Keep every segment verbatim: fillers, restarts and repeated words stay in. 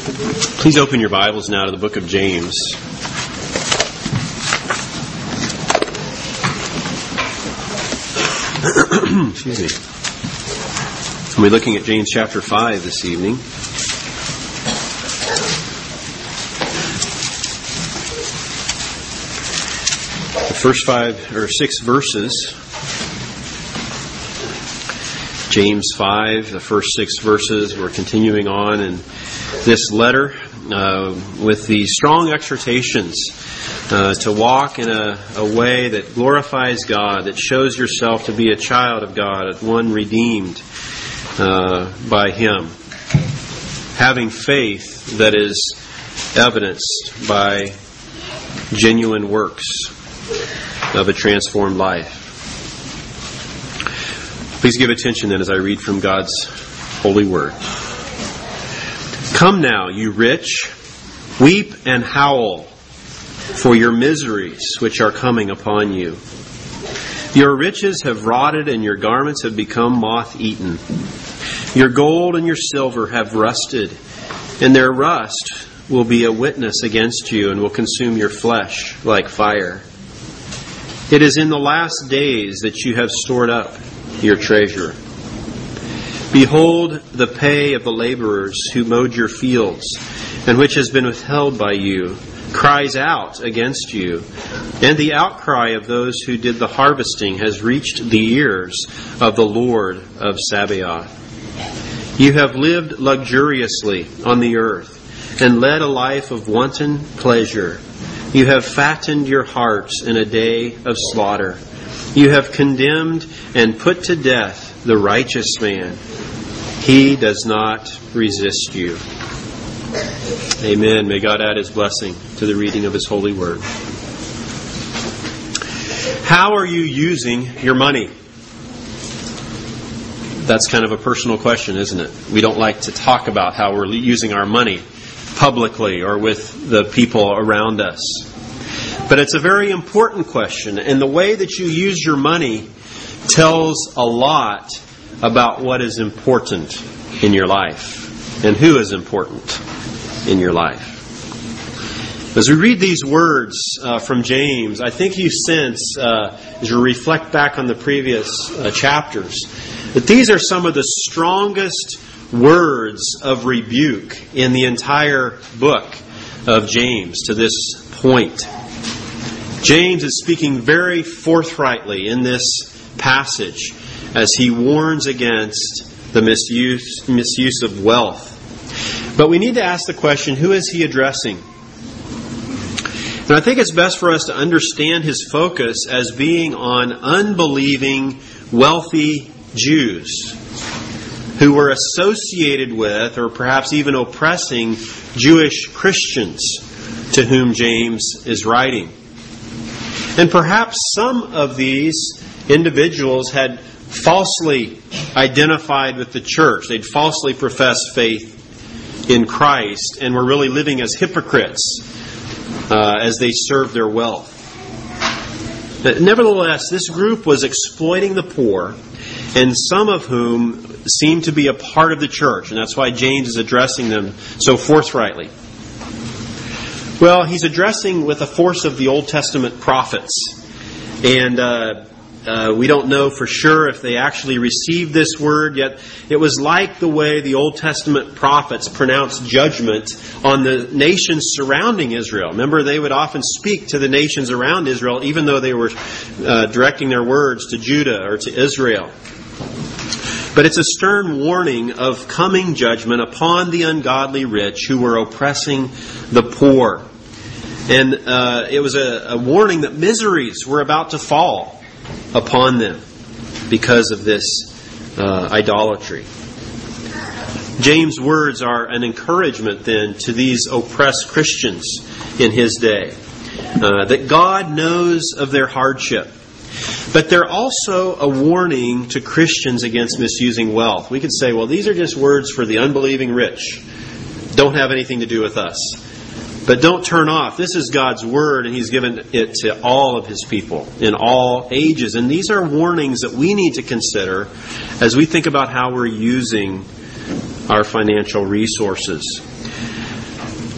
Please open your Bibles now to the book of James. Excuse me. We're looking at James chapter five this evening. The first five or six verses. James five, the first six verses. We're continuing on in this letter uh, with the strong exhortations uh, to walk in a, a way that glorifies God, that shows yourself to be a child of God, one redeemed uh, by Him, having faith that is evidenced by genuine works of a transformed life. Please give attention then as I read from God's holy word. Come now, you rich, weep and howl for your miseries which are coming upon you. Your riches have rotted and your garments have become moth-eaten. Your gold and your silver have rusted, and their rust will be a witness against you and will consume your flesh like fire. It is in the last days that you have stored up your treasure. Behold, the pay of the laborers who mowed your fields, and which has been withheld by you, cries out against you, and the outcry of those who did the harvesting has reached the ears of the Lord of Sabaoth. You have lived luxuriously on the earth, and led a life of wanton pleasure. You have fattened your hearts in a day of slaughter. You have condemned and put to death the righteous man. He does not resist you. Amen. May God add His blessing to the reading of His holy word. How are you using your money? That's kind of a personal question, isn't it? We don't like to talk about how we're using our money publicly or with the people around us. But it's a very important question, and the way that you use your money tells a lot about what is important in your life and who is important in your life. As we read these words uh, from James, I think you sense, uh, as you reflect back on the previous uh, chapters, that these are some of the strongest words of rebuke in the entire book of James to this point. James is speaking very forthrightly in this passage as he warns against the misuse, misuse of wealth. But we need to ask the question, who is he addressing? And I think it's best for us to understand his focus as being on unbelieving, wealthy Jews who were associated with, or perhaps even oppressing, Jewish Christians to whom James is writing. And perhaps some of these individuals had falsely identified with the church. They'd falsely professed faith in Christ and were really living as hypocrites uh, as they served their wealth. But nevertheless, this group was exploiting the poor, and some of whom seemed to be a part of the church. And that's why James is addressing them so forthrightly. Well, he's addressing with a force of the Old Testament prophets. And uh, uh, we don't know for sure if they actually received this word, yet it was like the way the Old Testament prophets pronounced judgment on the nations surrounding Israel. Remember, they would often speak to the nations around Israel, even though they were uh, directing their words to Judah or to Israel. But it's a stern warning of coming judgment upon the ungodly rich who were oppressing the poor. And uh, it was a, a warning that miseries were about to fall upon them because of this uh, idolatry. James' words are an encouragement then to these oppressed Christians in his day, uh, that God knows of their hardship. But they're also a warning to Christians against misusing wealth. We could say, well, these are just words for the unbelieving rich. Don't have anything to do with us. But don't turn off. This is God's Word, and He's given it to all of His people in all ages. And these are warnings that we need to consider as we think about how we're using our financial resources.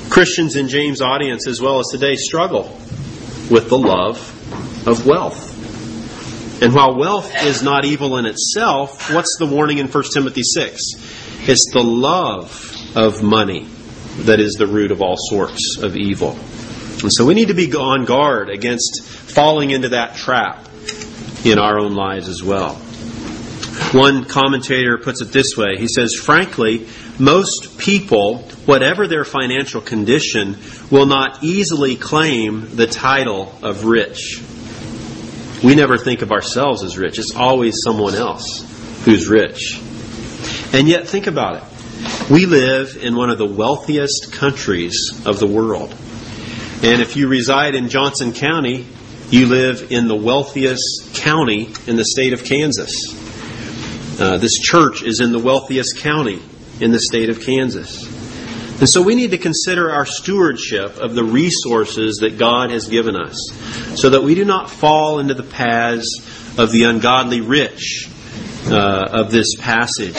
Christians in James' audience, as well as today, struggle with the love of wealth. And while wealth is not evil in itself, what's the warning in First Timothy six? It's the love of money that is the root of all sorts of evil. And so we need to be on guard against falling into that trap in our own lives as well. One commentator puts it this way. He says, frankly, most people, whatever their financial condition, will not easily claim the title of rich. We never think of ourselves as rich. It's always someone else who's rich. And yet, think about it. We live in one of the wealthiest countries of the world. And if you reside in Johnson County, you live in the wealthiest county in the state of Kansas. Uh, this church is in the wealthiest county in the state of Kansas. And so we need to consider our stewardship of the resources that God has given us, so that we do not fall into the paths of the ungodly rich uh, of this passage.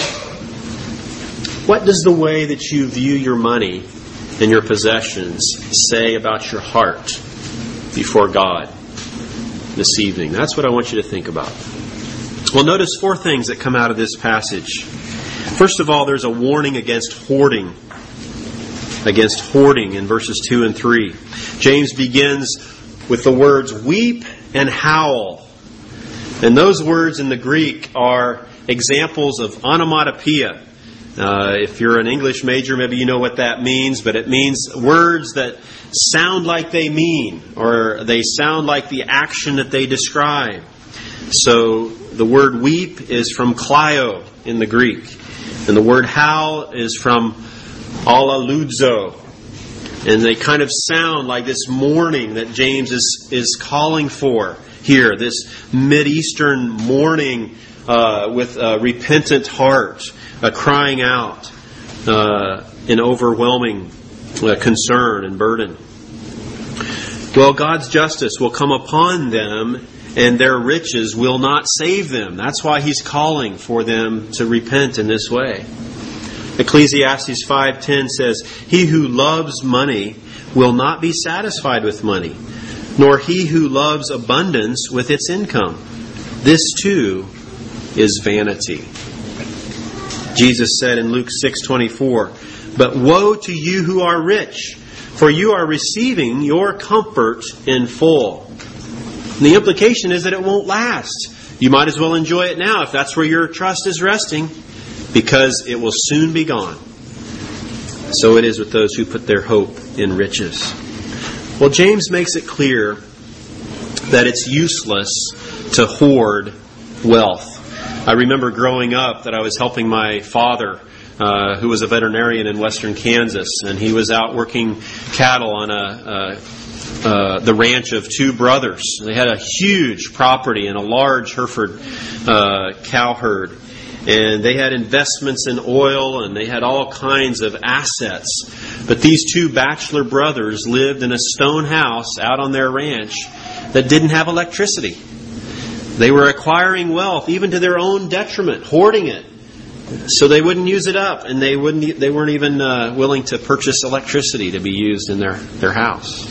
What does the way that you view your money and your possessions say about your heart before God this evening? That's what I want you to think about. Well, notice four things that come out of this passage. First of all, there's a warning against hoarding. Against hoarding in verses two and three. James begins with the words weep and howl. And those words in the Greek are examples of onomatopoeia. Uh, if you're an English major, maybe you know what that means, but it means words that sound like they mean, or they sound like the action that they describe. So the word weep is from kleio in the Greek, and the word howl is from alaludzo. And they kind of sound like this mourning that James is, is calling for here, this Mideastern mourning uh, with a repentant heart, a crying out uh, in overwhelming uh, concern and burden. Well, God's justice will come upon them, and their riches will not save them. That's why He's calling for them to repent in this way. Ecclesiastes five ten says, "He who loves money will not be satisfied with money, nor he who loves abundance with its income. This too is vanity." Jesus said in Luke six twenty-four, "But woe to you who are rich, for you are receiving your comfort in full." And the implication is that it won't last. You might as well enjoy it now if that's where your trust is resting, because it will soon be gone. So it is with those who put their hope in riches. Well, James makes it clear that it's useless to hoard wealth. I remember growing up that I was helping my father, uh, who was a veterinarian in western Kansas, and he was out working cattle on a, a Uh, the ranch of two brothers. They had a huge property and a large Hereford uh, cow herd. And they had investments in oil, and they had all kinds of assets. But these two bachelor brothers lived in a stone house out on their ranch that didn't have electricity. They were acquiring wealth, even to their own detriment, hoarding it, so they wouldn't use it up, and they wouldn't. They weren't even uh, willing to purchase electricity to be used in their, their house.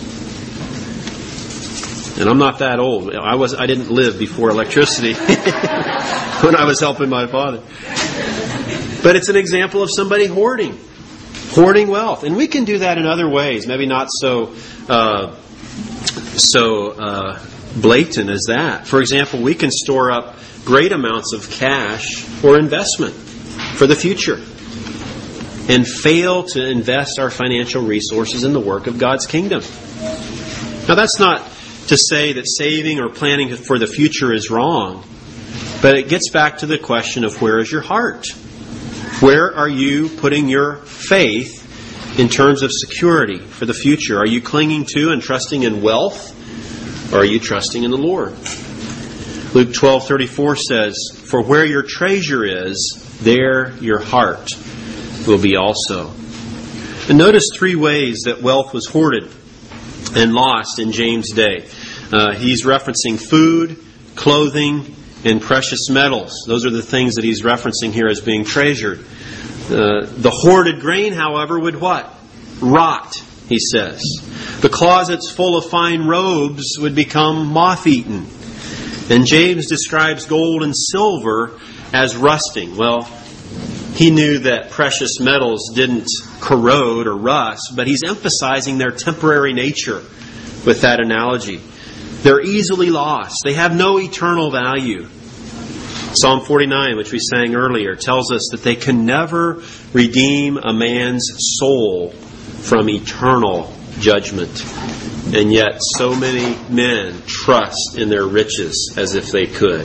And I'm not that old. I was I didn't live before electricity when I was helping my father. But it's an example of somebody hoarding, hoarding wealth, and we can do that in other ways. Maybe not so uh, so uh, blatant as that. For example, we can store up great amounts of cash or investment for the future, and fail to invest our financial resources in the work of God's kingdom. Now, that's not to say that saving or planning for the future is wrong, but it gets back to the question of where is your heart? Where are you putting your faith in terms of security for the future? Are you clinging to and trusting in wealth, or are you trusting in the Lord? Luke twelve thirty-four says, "For where your treasure is, there your heart will be also." And notice three ways that wealth was hoarded and lost in James' day. Uh, he's referencing food, clothing, and precious metals. Those are the things that he's referencing here as being treasured. Uh, the hoarded grain, however, would what? Rot he says. The closets full of fine robes would become moth-eaten. And James describes gold and silver as rusting. Well, he knew that precious metals didn't corrode or rust, but he's emphasizing their temporary nature with that analogy. They're easily lost. They have no eternal value. Psalm forty-nine, which we sang earlier, tells us that they can never redeem a man's soul from eternal judgment. And yet so many men trust in their riches as if they could.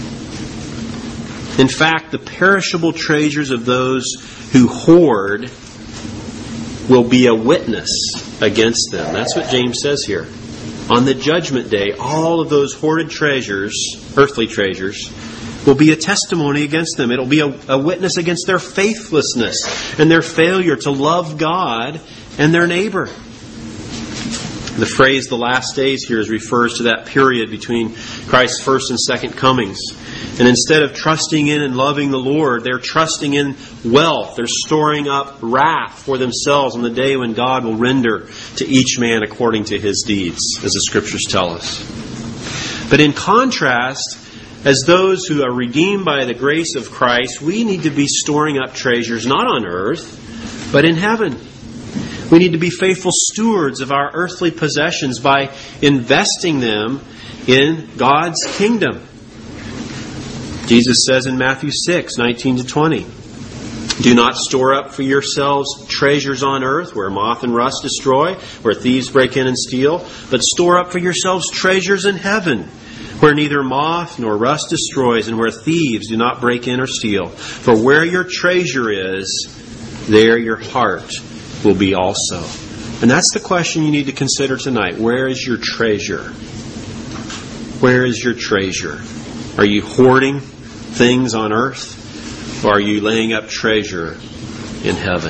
In fact, the perishable treasures of those who hoard will be a witness against them. That's what James says here. On the judgment day, all of those hoarded treasures, earthly treasures, will be a testimony against them. It'll be a, a witness against their faithlessness and their failure to love God and their neighbor. The phrase "the last days" here is refers to that period between Christ's first and second comings. And instead of trusting in and loving the Lord, they're trusting in wealth. They're storing up wrath for themselves on the day when God will render to each man according to his deeds, as the Scriptures tell us. But in contrast, as those who are redeemed by the grace of Christ, we need to be storing up treasures not on earth, but in heaven. We need to be faithful stewards of our earthly possessions by investing them in God's kingdom. Jesus says in Matthew six, nineteen to twenty, "Do not store up for yourselves treasures on earth, where moth and rust destroy, where thieves break in and steal, but store up for yourselves treasures in heaven, where neither moth nor rust destroys, and where thieves do not break in or steal. For where your treasure is, there your heart will be also." And that's the question you need to consider tonight. Where is your treasure? Where is your treasure? Are you hoarding things on earth, or are you laying up treasure in heaven?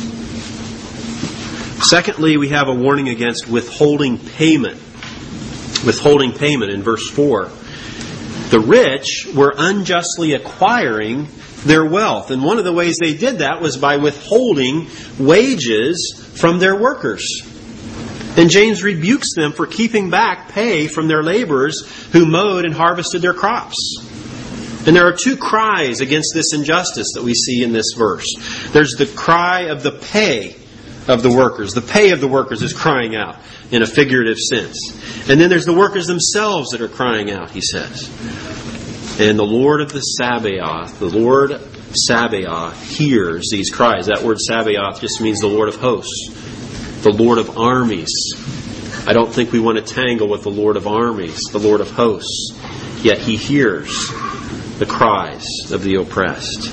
Secondly, we have a warning against withholding payment. Withholding payment in verse four. The rich were unjustly acquiring their wealth. And one of the ways they did that was by withholding wages from their workers. And James rebukes them for keeping back pay from their laborers who mowed and harvested their crops. And there are two cries against this injustice that we see in this verse. There's the cry of the pay of the workers. The pay of the workers is crying out in a figurative sense. And then there's the workers themselves that are crying out, he says. And the Lord of the Sabaoth, the Lord Sabaoth hears these cries. That word Sabaoth just means the Lord of hosts, the Lord of armies. I don't think we want to tangle with the Lord of armies, the Lord of hosts. Yet he hears the cries of the oppressed.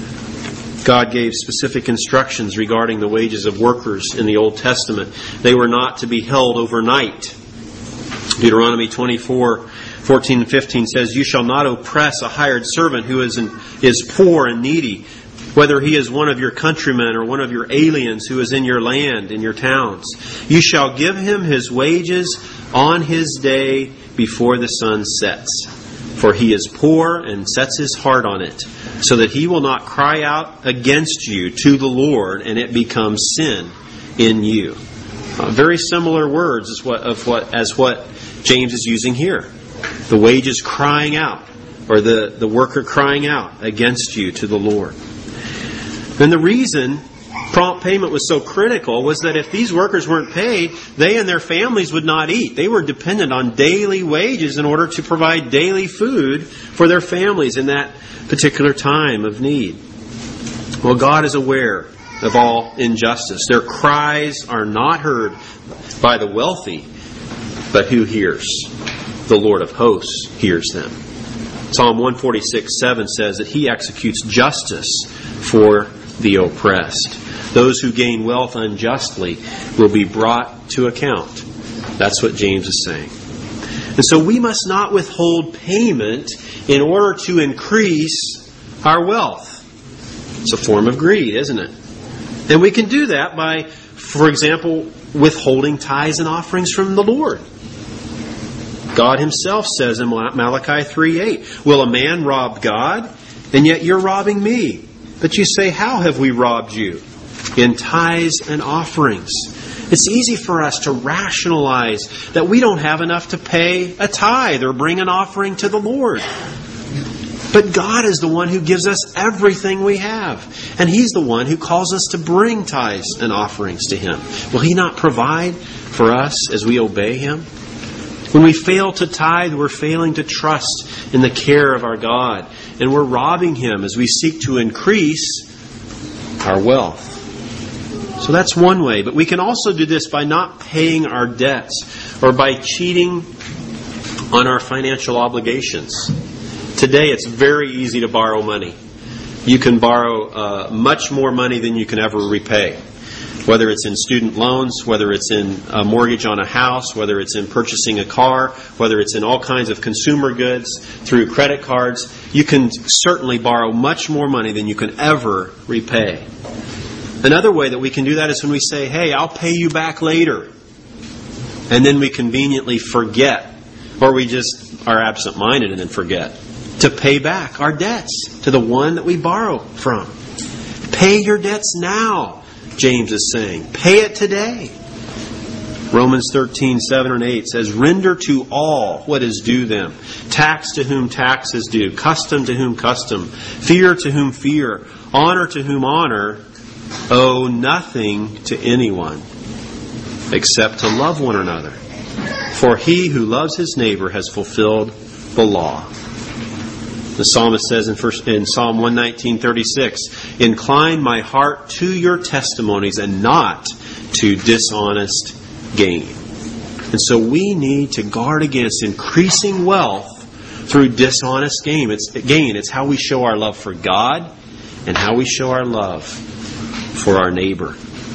God gave specific instructions regarding the wages of workers in the Old Testament. They were not to be held overnight. Deuteronomy twenty-four, fourteen and fifteen says, "You shall not oppress a hired servant who is in, is poor and needy, whether he is one of your countrymen or one of your aliens who is in your land, in your towns. You shall give him his wages on his day before the sun sets. For he is poor and sets his heart on it, so that he will not cry out against you to the Lord, and it becomes sin in you." Uh, very similar words as what, of what, as what James is using here. The wages crying out, or the, the worker crying out against you to the Lord. And the reason prompt payment was so critical was that if these workers weren't paid, they and their families would not eat. They were dependent on daily wages in order to provide daily food for their families in that particular time of need. Well, God is aware of all injustice. Their cries are not heard by the wealthy, but who hears? The Lord of hosts hears them. Psalm one forty-six, seven says that He executes justice for the oppressed. Those who gain wealth unjustly will be brought to account. That's what James is saying. And so we must not withhold payment in order to increase our wealth. It's a form of greed, isn't it? And we can do that by, for example, withholding tithes and offerings from the Lord. God Himself says in Malachi three eight, "Will a man rob God? And yet you're robbing me. But you say, how have we robbed you? In tithes and offerings." It's easy for us to rationalize that we don't have enough to pay a tithe or bring an offering to the Lord. But God is the one who gives us everything we have. And He's the one who calls us to bring tithes and offerings to Him. Will He not provide for us as we obey Him? When we fail to tithe, we're failing to trust in the care of our God. And we're robbing Him as we seek to increase our wealth. So that's one way. But we can also do this by not paying our debts or by cheating on our financial obligations. Today it's very easy to borrow money. You can borrow uh, much more money than you can ever repay. Whether it's in student loans, whether it's in a mortgage on a house, whether it's in purchasing a car, whether it's in all kinds of consumer goods, through credit cards, you can certainly borrow much more money than you can ever repay. Another way that we can do that is when we say, hey, I'll pay you back later. And then we conveniently forget, or we just are absent-minded and then forget, to pay back our debts to the one that we borrow from. Pay your debts now, James is saying. Pay it today. Romans thirteen, seven and eight says, render to all what is due them. Tax to whom tax is due. Custom to whom custom. Fear to whom fear. Honor to whom honor. Owe nothing to anyone except to love one another. For he who loves his neighbor has fulfilled the law. The psalmist says in, first, in Psalm one nineteen, thirty-six, incline my heart to your testimonies and not to dishonest gain. And so we need to guard against increasing wealth through dishonest gain. It's, gain. It's how we show our love for God and how we show our love for our neighbor.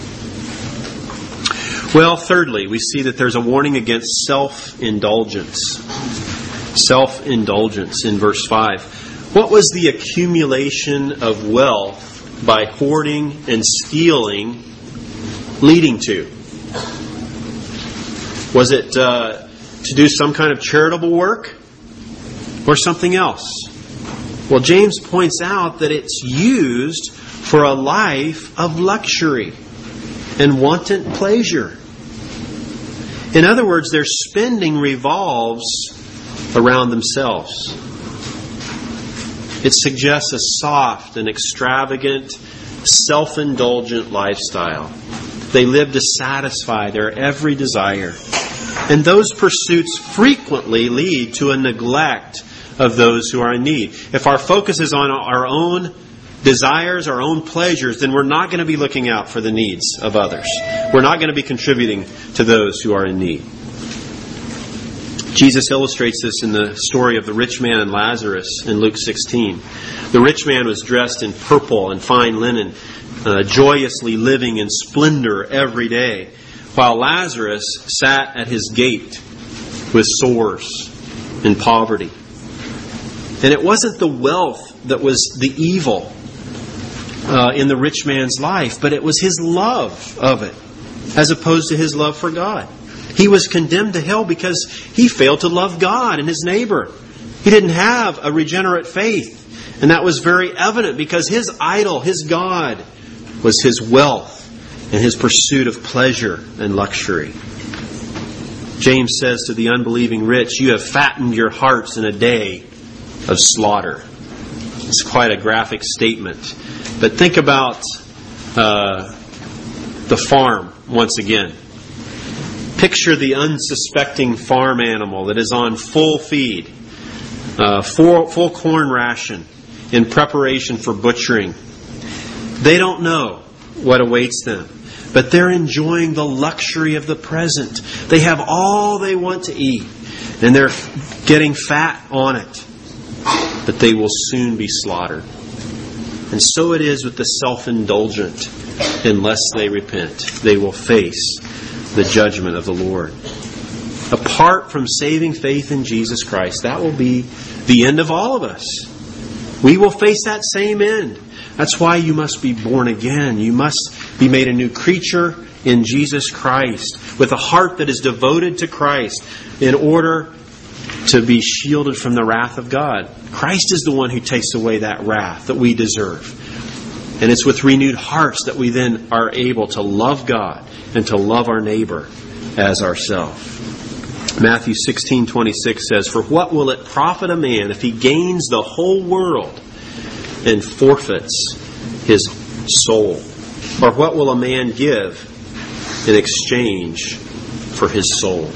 Well, thirdly, we see that there's a warning against self-indulgence. Self-indulgence in verse five. What was the accumulation of wealth by hoarding and stealing leading to? Was it uh, to do some kind of charitable work or something else? Well, James points out that it's used for a life of luxury and wanton pleasure. In other words, their spending revolves around themselves. It suggests a soft and extravagant, self-indulgent lifestyle. They live to satisfy their every desire. And those pursuits frequently lead to a neglect of those who are in need. If our focus is on our own desires, our own pleasures, then we're not going to be looking out for the needs of others. We're not going to be contributing to those who are in need. Jesus illustrates this in the story of the rich man and Lazarus in Luke sixteen. The rich man was dressed in purple and fine linen, uh, joyously living in splendor every day, while Lazarus sat at his gate with sores and poverty. And it wasn't the wealth that was the evil uh, in the rich man's life, but it was his love of it, as opposed to his love for God. He was condemned to hell because he failed to love God and his neighbor. He didn't have a regenerate faith. And that was very evident because his idol, his God, was his wealth and his pursuit of pleasure and luxury. James says to the unbelieving rich, you have fattened your hearts in a day of slaughter. It's quite a graphic statement. But think about uh, the farm once again. Picture the unsuspecting farm animal that is on full feed, uh, full, full corn ration in preparation for butchering. They don't know what awaits them, but they're enjoying the luxury of the present. They have all they want to eat, and they're getting fat on it, but they will soon be slaughtered. And so it is with the self-indulgent. Unless they repent, they will face the judgment of the Lord. Apart from saving faith in Jesus Christ, that will be the end of all of us. We will face that same end. That's why you must be born again. You must be made a new creature in Jesus Christ with a heart that is devoted to Christ in order to be shielded from the wrath of God. Christ is the one who takes away that wrath that we deserve. And it's with renewed hearts that we then are able to love God and to love our neighbor as ourselves. Matthew sixteen twenty-six says, "For what will it profit a man if he gains the whole world and forfeits his soul? Or what will a man give in exchange for his soul?"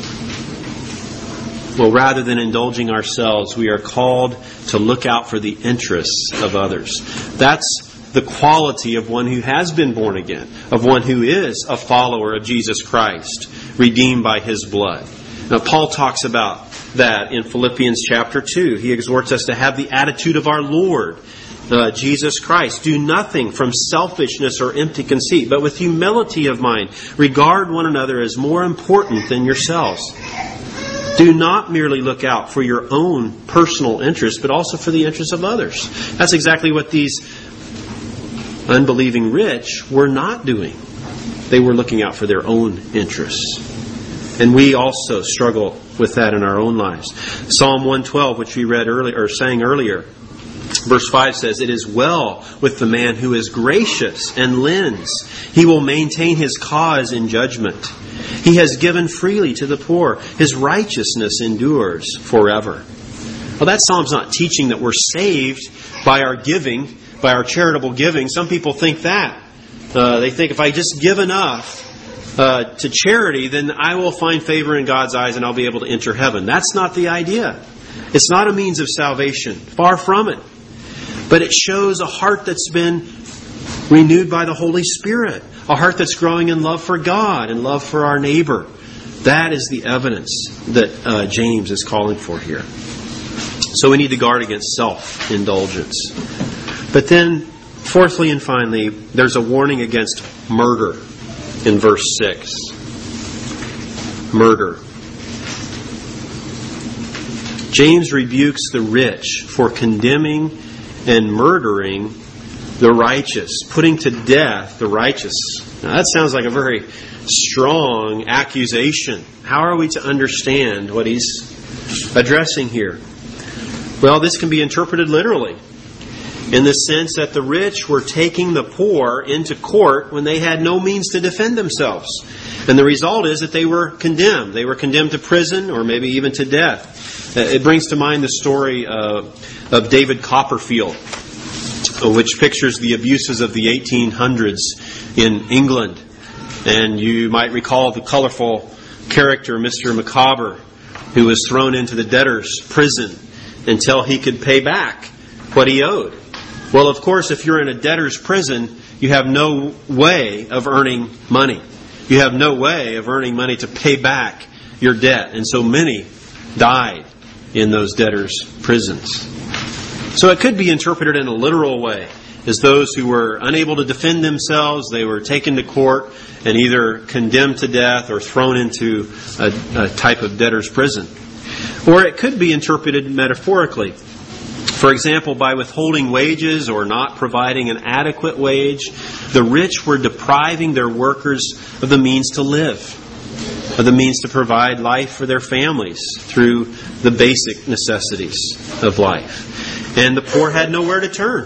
Well, rather than indulging ourselves, we are called to look out for the interests of others. That's the quality of one who has been born again, of one who is a follower of Jesus Christ, redeemed by His blood. Now, Paul talks about that in Philippians chapter two. He exhorts us to have the attitude of our Lord, uh, Jesus Christ. "Do nothing from selfishness or empty conceit, but with humility of mind, regard one another as more important than yourselves. Do not merely look out for your own personal interests, but also for the interests of others." That's exactly what these unbelieving rich were not doing. They were looking out for their own interests. And we also struggle with that in our own lives. Psalm one twelve, which we read earlier, or sang earlier, verse five says, "It is well with the man who is gracious and lends. He will maintain his cause in judgment. He has given freely to the poor. His righteousness endures forever." Well, that psalm's not teaching that we're saved by our giving, by our charitable giving. Some people think that. Uh, they think if I just give enough uh, to charity, then I will find favor in God's eyes and I'll be able to enter heaven. That's not the idea. It's not a means of salvation. Far from it. But it shows a heart that's been renewed by the Holy Spirit. A heart that's growing in love for God and love for our neighbor. That is the evidence that uh, James is calling for here. So we need to guard against self-indulgence. But then, fourthly and finally, there's a warning against murder in verse six. Murder. James rebukes the rich for condemning and murdering the righteous, putting to death the righteous. Now, that sounds like a very strong accusation. How are we to understand what he's addressing here? Well, this can be interpreted literally, in the sense that the rich were taking the poor into court when they had no means to defend themselves. And the result is that they were condemned. They were condemned to prison or maybe even to death. It brings to mind the story uh, of David Copperfield, which pictures the abuses of the eighteen hundreds in England. And you might recall the colorful character, Mister Micawber, who was thrown into the debtor's prison until he could pay back what he owed. Well, of course, if you're in a debtor's prison, you have no way of earning money. You have no way of earning money to pay back your debt. And so many died in those debtors' prisons. So it could be interpreted in a literal way as those who were unable to defend themselves. They were taken to court and either condemned to death or thrown into a, a type of debtor's prison. Or it could be interpreted metaphorically. For example, by withholding wages or not providing an adequate wage, the rich were depriving their workers of the means to live, of the means to provide life for their families through the basic necessities of life. And the poor had nowhere to turn.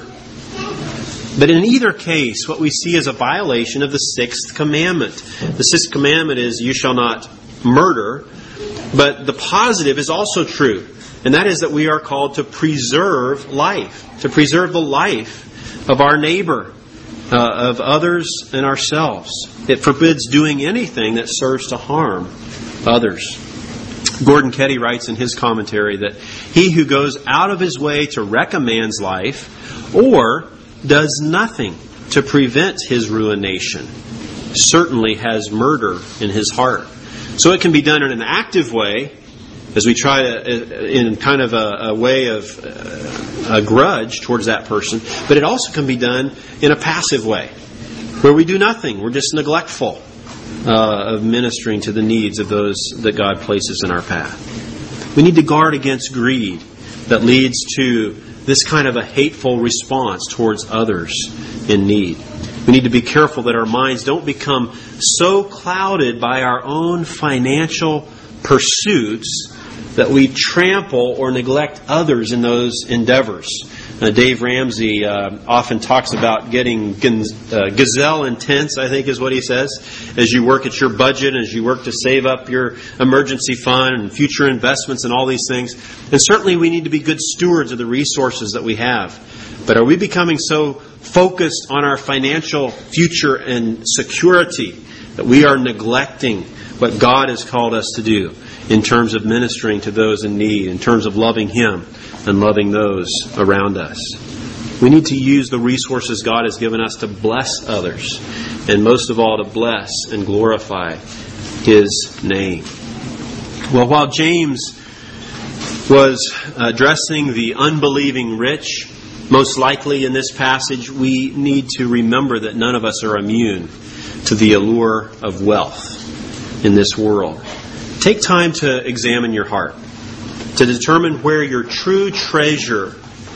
But in either case, what we see is a violation of the sixth commandment. The sixth commandment is, "You shall not murder." But the positive is also true. And that is that we are called to preserve life. To preserve the life of our neighbor, uh, of others and ourselves. It forbids doing anything that serves to harm others. Gordon Ketty writes in his commentary that he who goes out of his way to wreck a man's life or does nothing to prevent his ruination certainly has murder in his heart. So it can be done in an active way, as we try to, in kind of a, a way of uh, a grudge towards that person, but it also can be done in a passive way, where we do nothing. We're just neglectful uh, of ministering to the needs of those that God places in our path. We need to guard against greed that leads to this kind of a hateful response towards others in need. We need to be careful that our minds don't become so clouded by our own financial pursuits that we trample or neglect others in those endeavors. Uh, Dave Ramsey uh, often talks about getting uh, gazelle intense, I think is what he says, as you work at your budget, as you work to save up your emergency fund and future investments and all these things. And certainly we need to be good stewards of the resources that we have. But are we becoming so focused on our financial future and security that we are neglecting what God has called us to do in terms of ministering to those in need, in terms of loving Him and loving those around us? We need to use the resources God has given us to bless others, and most of all to bless and glorify His name. Well, while James was addressing the unbelieving rich, most likely in this passage, we need to remember that none of us are immune to the allure of wealth in this world. Take time to examine your heart, to determine where your true treasure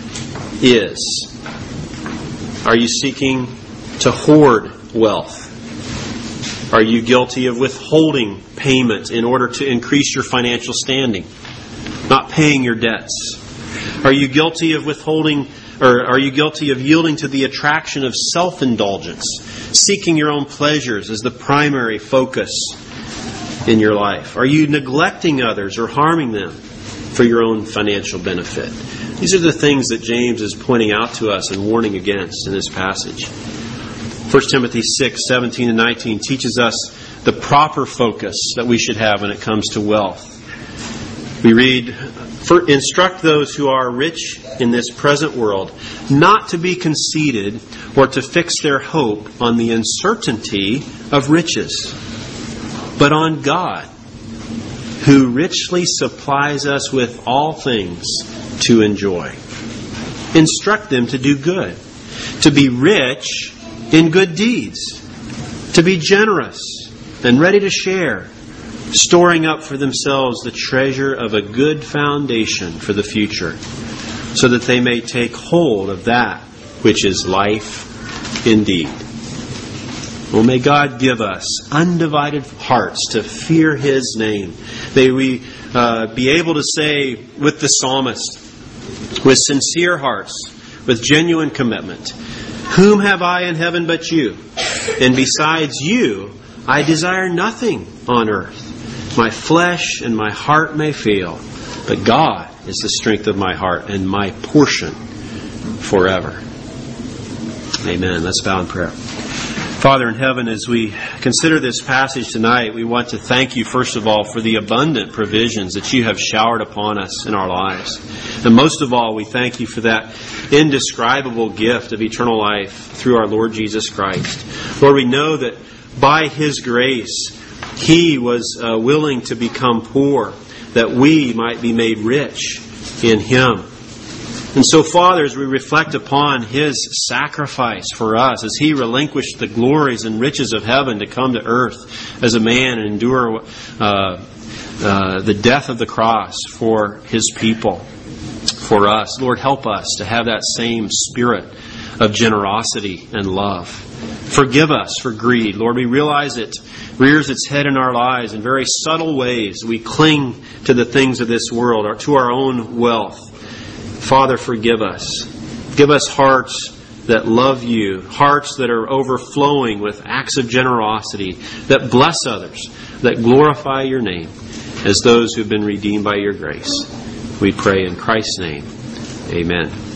is. Are you seeking to hoard wealth? Are you guilty of withholding payment in order to increase your financial standing? Not paying your debts? Are you guilty of withholding, or are you guilty of yielding to the attraction of self-indulgence, seeking your own pleasures as the primary focus in your life? Are you neglecting others or harming them for your own financial benefit? These are the things that James is pointing out to us and warning against in this passage. First Timothy six, seventeen and nineteen teaches us the proper focus that we should have when it comes to wealth. We read, "For instruct those who are rich in this present world not to be conceited or to fix their hope on the uncertainty of riches, but on God, who richly supplies us with all things to enjoy. Instruct them to do good, to be rich in good deeds, to be generous and ready to share, storing up for themselves the treasure of a good foundation for the future, so that they may take hold of that which is life indeed." Well, may God give us undivided hearts to fear His name. May we uh, be able to say with the psalmist, with sincere hearts, with genuine commitment, "Whom have I in heaven but you? And besides you, I desire nothing on earth. My flesh and my heart may fail, but God is the strength of my heart and my portion forever." Amen. Let's bow in prayer. Father in heaven, as we consider this passage tonight, we want to thank you, first of all, for the abundant provisions that you have showered upon us in our lives. And most of all, we thank you for that indescribable gift of eternal life through our Lord Jesus Christ. Lord, we know that by His grace, He was uh, willing to become poor, that we might be made rich in Him. And so, Father, as we reflect upon His sacrifice for us, as He relinquished the glories and riches of heaven to come to earth as a man and endure uh, uh, the death of the cross for His people, for us, Lord, help us to have that same spirit of generosity and love. Forgive us for greed. Lord, we realize it rears its head in our lives in very subtle ways. We cling to the things of this world or to our own wealth. Father, forgive us. Give us hearts that love you, hearts that are overflowing with acts of generosity, that bless others, that glorify your name as those who have been redeemed by your grace. We pray in Christ's name. Amen.